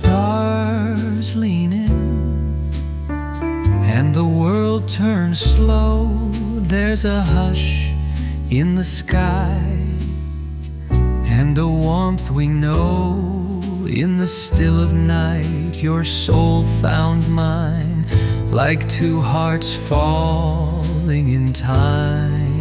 stars lean in and the world turns slow, there's a hush in the sky and a warmth we know. In the still of night, your soul found mine, like two hearts falling in time.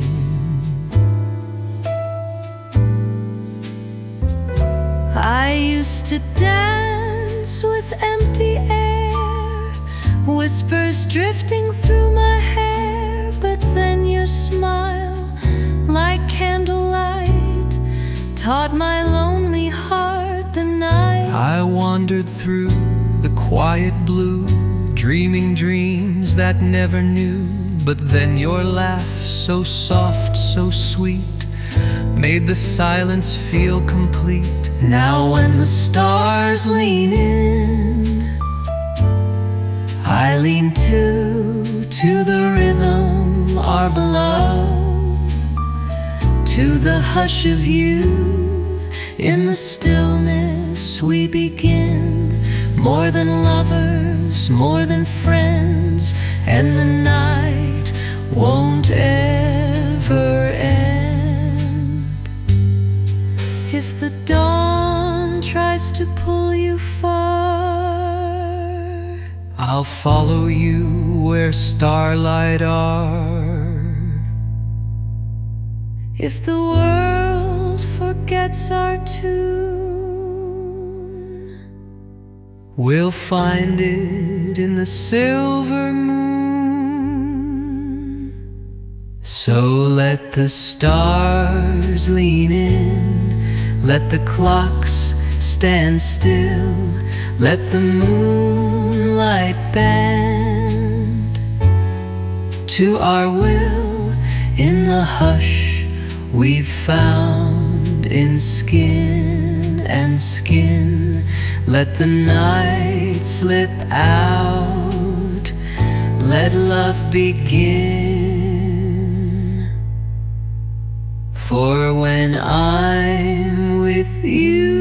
I used to dance with empty air, whispers drifting through my hair, but then your smile, like candlelight, taught my lonely heart the night. I wandered through the quiet blue, dreaming dreams that never knew, but then your laugh, so soft, so sweet, made the silence feel complete. Now when the stars lean in, I lean too, to the rhythm, our love, to the hush of you. In the stillness we begin, more than lovers, more than friends, and the night won't ever end. If the dawn tries to pull you far, I'll follow you where starlight are. if the world forgets our tune, we'll find it in the silver moon. So let the stars lean in, let the clocks stand still, let the moonlight bend to our will. In the hush we've found in skin and skin, let the night slip out, let love begin. For when I'm with you,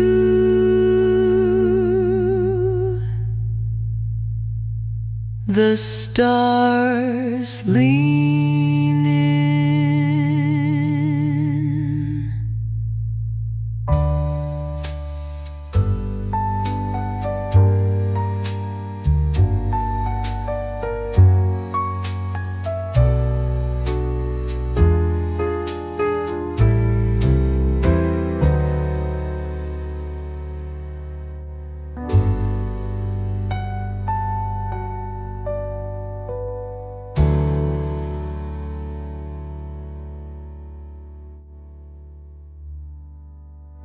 the stars lean